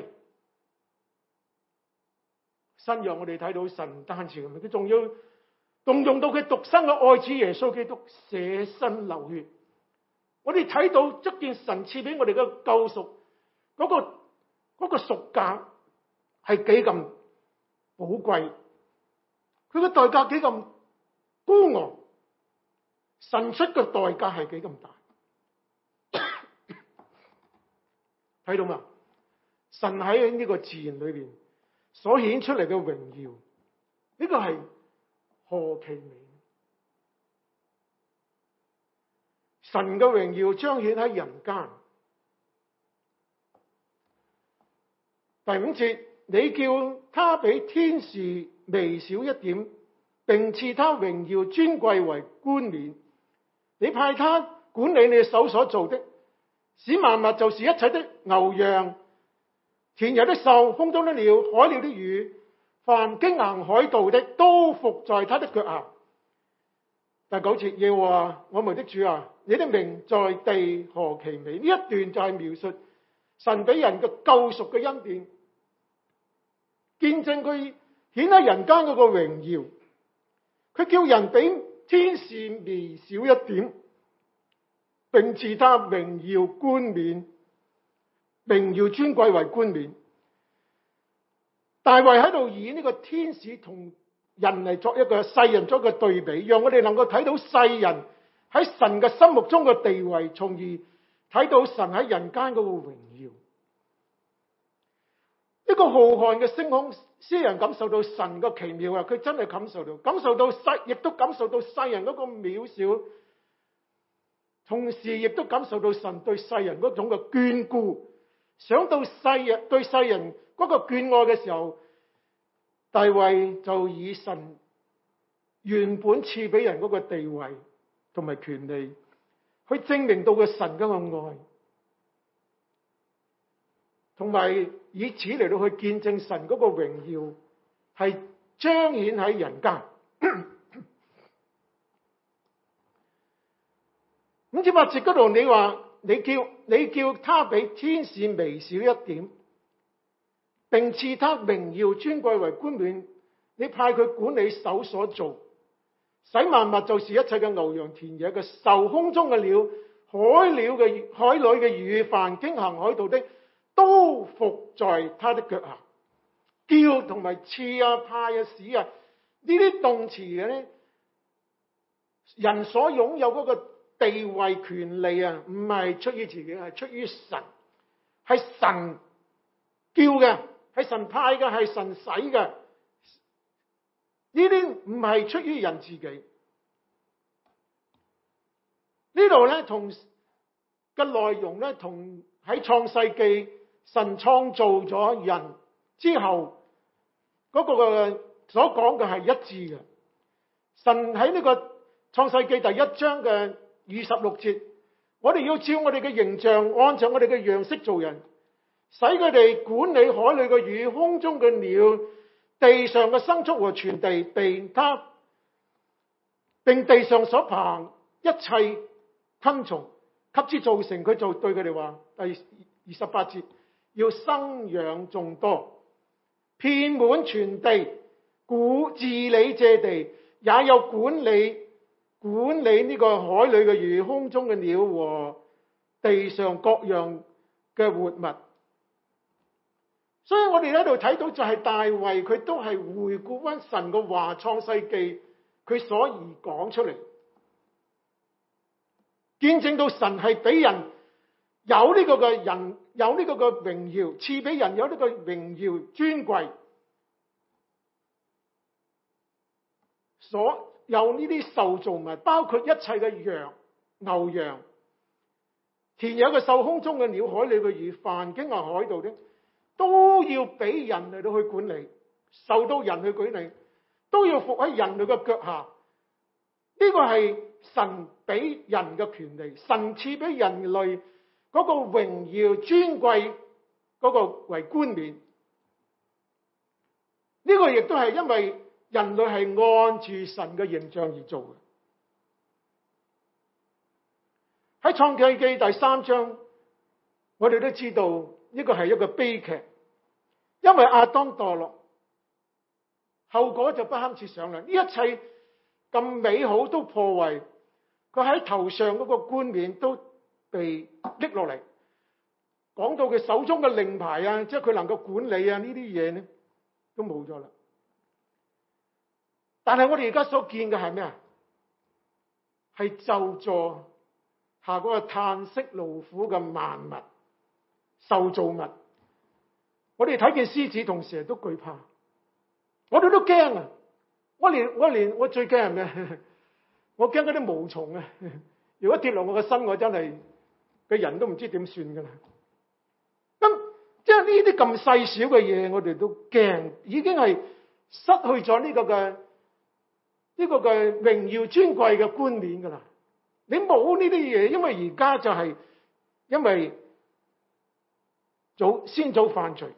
新約我哋睇到神唔單止咁，佢仲要動用到佢獨生嘅愛子耶穌基督捨身流血。我哋睇到即件神賜俾我哋嘅救贖嗰個嗰個贖價係幾咁寶貴，佢嘅代價幾咁高昂，神出嘅代價係幾咁大。睇到嘛？神喺呢個自然裏邊所顯出嚟嘅榮耀，呢個係何其美！神嘅榮耀彰顯喺人間。第五節，你叫他比天使微小一點，並賜他榮耀尊貴為冠冕。你派他管理你手所做的，使萬物，就是一切的牛羊、田野的獸、空中的鳥、海鳥的魚，凡經行海道的，都伏在他的腳下。第九節，耶和華我們的主啊，你的名在地何其美！呢一段就係描述神俾人嘅救贖嘅恩典，見證佢顯喺人間嗰個榮耀。佢叫人比天使微小一點，並賜他榮耀冠冕，榮耀尊貴為冠冕。大衛喺度以呢個天使同人嚟作一個世人作一個對比，讓我哋能夠睇到世人喺神嘅心目中嘅地位，從而睇到神喺人間嗰個榮耀。呢個浩瀚嘅星空，詩人感受到神嘅奇妙啊！佢真係感受到，感受到世，亦都感受到世人嗰個渺小，同時亦都感受到神對世人嗰種嘅眷顧。想到世人對世人嗰個眷愛嘅時候，大衛就以神原本賜俾人嗰個地位同埋權利，去證明到嘅神嗰個愛，同埋以此嚟到去見證神嗰個榮耀係彰顯喺人間。五至八節嗰度，你話你叫你叫他比天使微小一點，並賜他榮耀尊貴為冠冕。你派佢管理手所做，使萬物，就是一切嘅牛羊田野嘅獸、空中嘅鳥、海鳥嘅海裏嘅魚，凡經行海道的，都伏在他的腳下。叫同埋賜啊、派啊、使啊， 呢啲動詞嘅咧，人所擁有嗰個地位權利啊，唔係出於自己，係出於神，係神叫嘅，係神派嘅，係神使嘅。呢啲唔係出於人自己。呢度咧同嘅內容咧，同喺創世記神創造咗人之後嗰個嘅所講嘅係一致嘅。神喺呢個創世記第一章嘅二十六節，我哋要照我哋嘅形象，按照我哋嘅樣式做人，使佢哋管理海裏嘅魚、空中嘅鳥、地上嘅牲畜和全地，並他並地上所爬一切昆蟲，給之造成。佢就對佢哋話，第二十八節，要生養眾多，遍滿全地，管治理這地，也有管理管理呢個海裏嘅魚、空中嘅鳥和地上各樣嘅活物。所以我哋喺度睇到就係大衛，佢都係回顧翻神嘅話，創世記佢所而講出嚟，見證到神係俾人有呢個嘅人有呢個嘅榮耀，賜俾人有呢個榮耀尊貴，所有呢啲受造物，包括一切嘅羊、牛羊，田野嘅獸、空中嘅鳥、海裏嘅魚，凡經過海度的，都要俾人嚟到去管理，受到人去管理，都要服喺人類嘅腳下。呢個係神俾人嘅權利，神賜俾人類嗰個榮耀尊貴嗰個為冠冕。呢個亦都係因為人類係按住神嘅形象而做嘅。喺創世記第三章，我哋都知道呢個係一個悲劇，因為亞當墮落，後果就不堪設想啦。呢一切咁美好都破壞，佢喺頭上嗰個冠冕都被拎落嚟。講到佢手中嘅令牌啊，即係佢能夠管理啊，呢啲嘢呢都冇咗啦。但係我哋而家所見嘅係咩啊？係咒詛下嗰個嘆息勞苦嘅萬物、受造物。我哋睇見獅子同蛇都懼怕，我哋都驚啊！我連我連我最驚係咩？我驚嗰啲毛蟲啊！如果跌落我個身，我真係個人都唔知點算噶啦。咁即係呢啲咁細小嘅嘢，我哋都驚，已經係失去咗呢個嘅呢個嘅榮耀尊貴嘅冠冕噶啦。你冇呢啲嘢，因為而家就係因為早先早犯罪。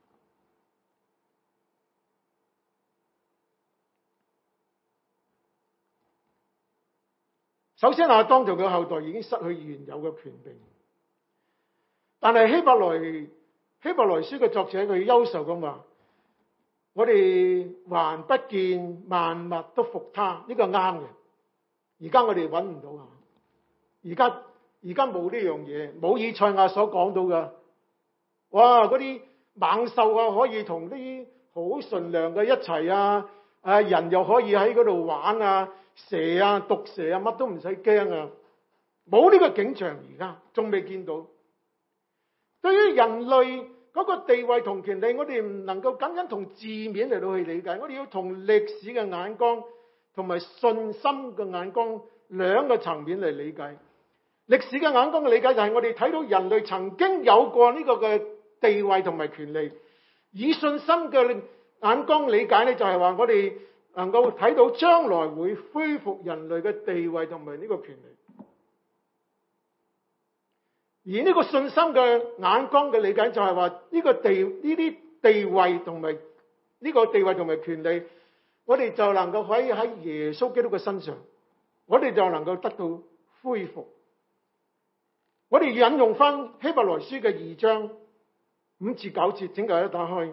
首先亞當同佢後代已經失去原有嘅權柄，但係希伯來希伯來書嘅作者佢憂愁咁話：我哋還不見萬物都服他，呢個啱嘅。而家我哋揾唔到啊！而家而家冇呢樣嘢，冇以賽亞所講到嘅。哇！嗰啲猛獸啊，可以同啲好純良嘅一齊啊！啊，人又可以喺嗰度玩啊！蛇啊，毒蛇啊，乜都唔使驚啊！冇呢個景象，而家仲未見到。對於人類嗰個地位同權利，我哋唔能夠僅僅同字面嚟到去理解，我哋要同歷史嘅眼光同埋信心嘅眼光兩個層面嚟理解。歷史嘅眼光嘅理解就係我哋睇到人類曾經有過呢個嘅地位同埋權利，以信心嘅眼光理解呢，就係話我哋能夠睇到將來會恢復人類嘅地位同埋呢個權利。而呢個信心嘅眼光嘅理解就係話呢個地呢啲地位同埋呢個地位同埋權利，我哋就能夠可以喺耶穌基督嘅身上，我哋就能夠得到恢復。我哋引用翻希伯來書嘅二章五至九節，請大家打開。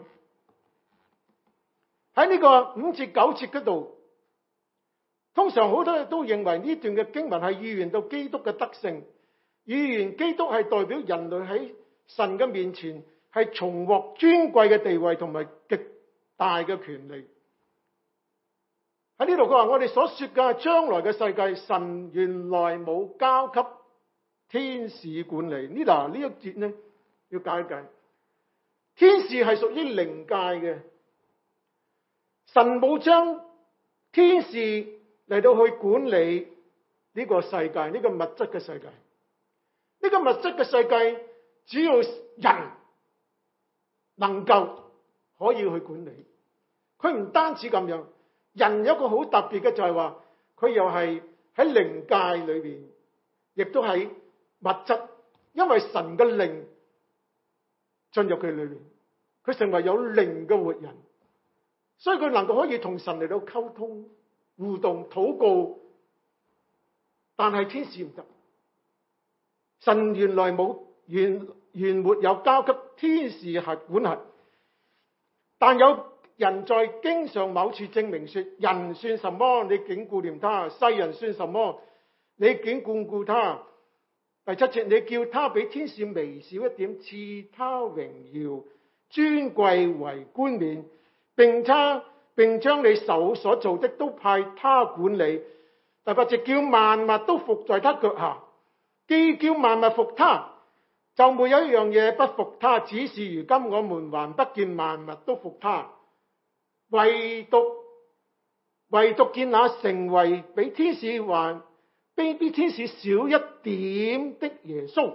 喺呢個五至九節嗰度，通常好多人都認為呢段嘅經文係預言到基督嘅得勝，預言基督係代表人類喺神嘅面前係重獲尊貴嘅地位同埋極大嘅權利。 喺呢度佢話我哋所說嘅將來嘅世界，神原來冇交給天使管理。呢度呢一節呢要解一解，天使係屬於靈界嘅，神冇將天使嚟到去管理呢個世界，呢個物質嘅世界。呢個物質嘅世界只要人能夠可以去管理。佢唔單止咁樣，人有一個好特別嘅就係話，佢又係喺靈界裏邊，亦都喺物質，因為神嘅靈進入佢裏面，佢成為有靈嘅活人，所以佢能夠可以同神嚟到溝通、互動、禱告。但係天使唔得，神原來冇原原沒有交給天使轄管轄，但有人在經上某處證明說：人算什麼，你竟顧念他；世人算什麼，你竟眷顧他。第七節，你叫他比天使微小一點，賜他榮耀尊貴為冠冕，並他並將你手所做的都派他管理。第八節，叫萬物都服在他腳下，既叫萬物服他，就沒有一樣嘢不服他。只是如今我們還不見萬物都服他，唯獨唯獨見那成為比天使還比比天使少一點的耶穌，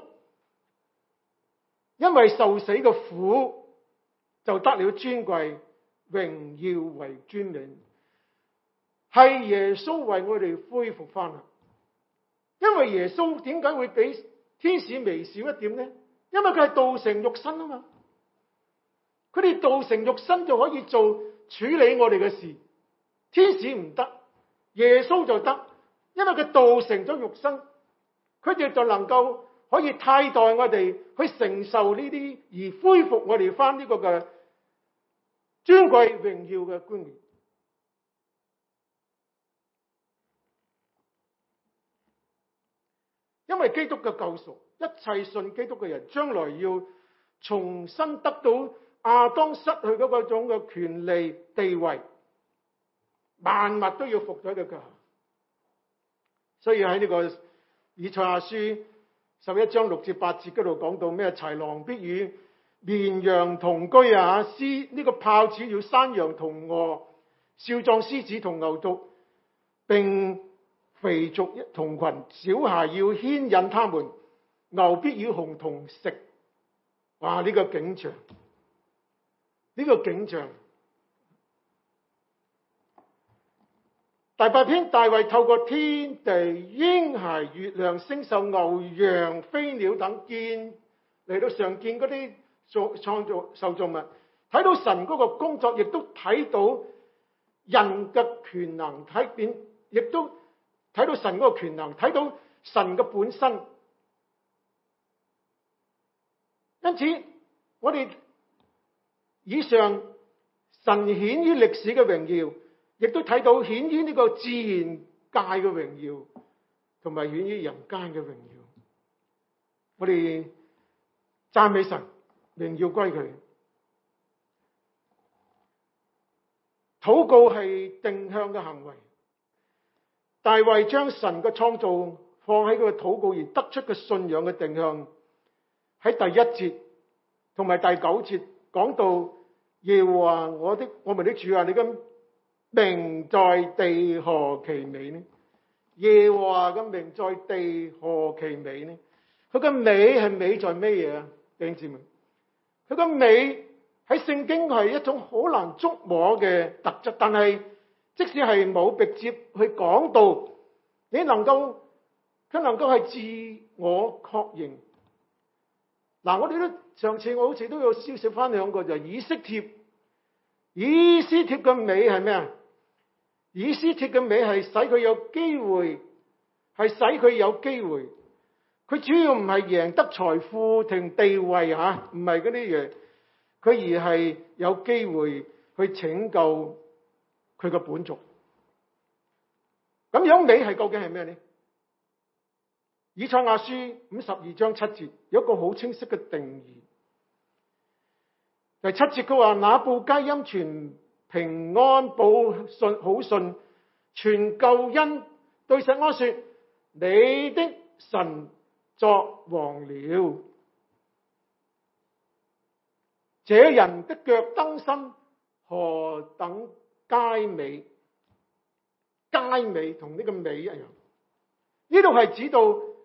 因為受死嘅苦，就得了尊貴榮耀為尊名。係耶穌為我哋恢復翻啦。因為耶穌點解會比天使微小一點呢？因為佢係道成肉身啊嘛。佢哋道成肉身就可以做處理我哋嘅事，天使唔得，耶穌就得。因為佢道成咗肉身，佢哋就能夠可以替代我哋去承受呢啲，而恢復我哋翻呢個嘅尊貴榮耀嘅冠冕。因為基督嘅救贖，一切信基督嘅人將來要重新得到亞當失去嗰個種嘅權利地位，萬物都要服喺佢腳下。所以喺呢個以賽亞書十一章六至八節嗰度講到咩？豺狼必與綿羊同居啊！獅呢、這個豹子要山羊同餓，少壯獅子同牛犢，並肥犢同群，小孩要牽引他們，牛必與熊同食。哇！呢、這個景象，呢、這個景象。第八篇，大衛透過天地、嬰孩、月亮、星宿、牛羊、飛鳥等見嚟到常見嗰啲造創造受造物，睇到神嗰個工作，亦都睇到人嘅權能，睇變，亦都睇到神嗰個權能，睇到神嘅本身。因此，我哋以上神顯於歷史嘅榮耀，亦都睇到顯於呢個自然界嘅榮耀，同埋顯於人間嘅榮耀。我哋讚美神，榮耀歸佢。禱告係定向嘅行為。大衛將神嘅創造放喺佢嘅禱告而得出嘅信仰嘅定向，喺第一節同埋第九節講到耶和華我的我們的主啊，你嘅名在地何其美呢？耶和華嘅名在地何其美呢？佢嘅美係美在咩嘢啊？弟兄姊妹，佢嘅美喺聖經係一種好難捉摸嘅特質，但係即使係冇直接去講到，你能夠佢能夠係自我確認。嗱，我哋都上次我好似都有少少分享過，就係以斯帖。以斯帖嘅美係咩啊？以斯帖嘅美係使佢有機會，係使佢有機會。佢主要唔係贏得財富同地位吓，唔係嗰啲嘢，佢而係有機會去拯救佢嘅本族。咁樣美係究竟係咩呢？以賽亞書五十二章七節有一個好清晰嘅定義。第七節佢話：那報佳音傳平安報信好信， 傳救恩，對錫安說：你的神作王了。這人的腳登身何等佳美！佳美同呢個美一樣，呢度係指到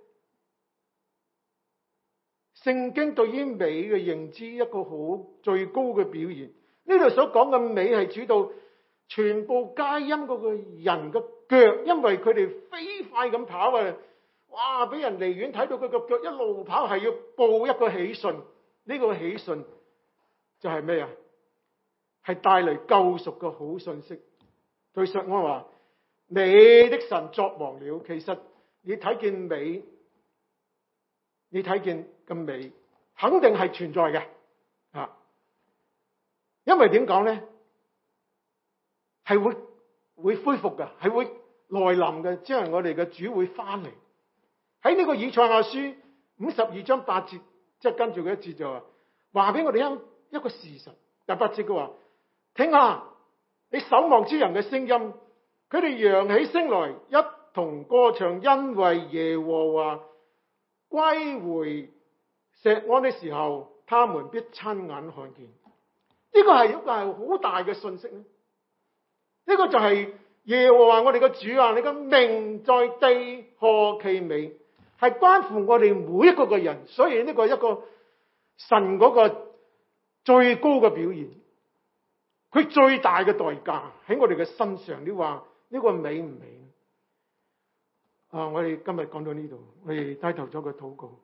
聖經對於美嘅認知一個好最高嘅表現。呢度所講嘅美係指到全部佳音嗰個人嘅腳，因為佢哋飛快咁跑啊！哇！俾人離遠睇到佢個腳一路跑，係要報一個喜訊。呢個喜訊就係咩啊？係帶嚟救贖嘅好信息。對錫安話：你的神作王了。其實你睇見美，你睇見嘅美，肯定係存在嘅啊！因為點講咧？係會會恢復嘅，係會來臨嘅，即係我哋嘅主會翻嚟。喺呢個以賽亞書五十二章八節，即係跟住佢一節就話，話俾我哋聽一個事實。第八節佢話：聽下你守望之人嘅聲音，佢哋揚起聲來，一同歌唱，因為耶和華歸回錫安的時候，他們必親眼看見。呢個係一個係好大嘅信息咧。呢個就係耶和華我哋嘅主啊！你嘅名在地何其美，係關乎我哋每一個嘅人。所以呢個係一個神嗰個最高嘅表現，佢最大嘅代價喺我哋嘅身上。你話呢個美唔美啊？我哋今日講到呢度，我哋低頭咗個禱告。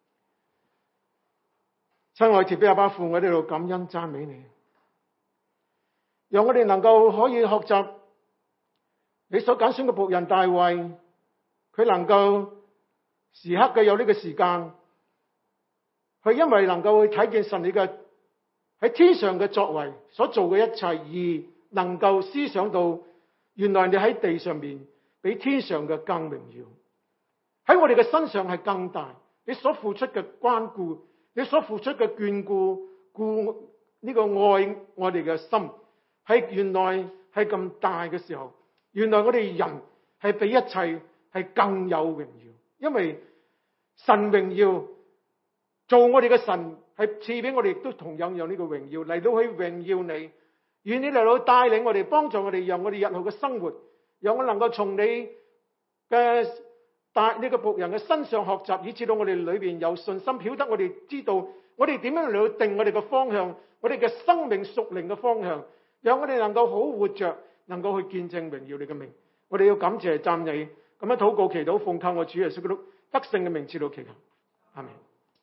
親愛慈悲阿爸父，我哋喺度感恩讚美你，讓我哋能夠可以學習你所揀選嘅僕人大衛，佢能夠時刻嘅有呢個時間，佢因為能夠去睇見神你嘅喺天上嘅作為所做嘅一切，而能夠思想到原來你喺地上面比天上嘅更榮耀，喺我哋嘅身上係更大。你所付出嘅關顧，你所付出嘅眷顧，顧呢個愛我哋嘅心，係原來係咁大嘅時候，原來我哋人係比一切係更有榮耀，因為神榮耀做我哋嘅神係賜俾我哋，亦都同樣有呢個榮耀嚟到去榮耀你，願你嚟到帶領我哋，幫助我哋，讓我哋日後嘅生活，讓我能夠從你嘅帶呢個僕人嘅身上學習，以至到我哋裏邊有信心，曉得我哋知道我哋點樣嚟到定我哋嘅方向，我哋嘅生命屬靈嘅方向，讓我哋能夠好活着，能夠去見證榮耀你嘅名。我哋要感謝讚你，咁樣禱告祈禱，奉靠我主耶穌基督得勝嘅名字嚟祈求，阿們。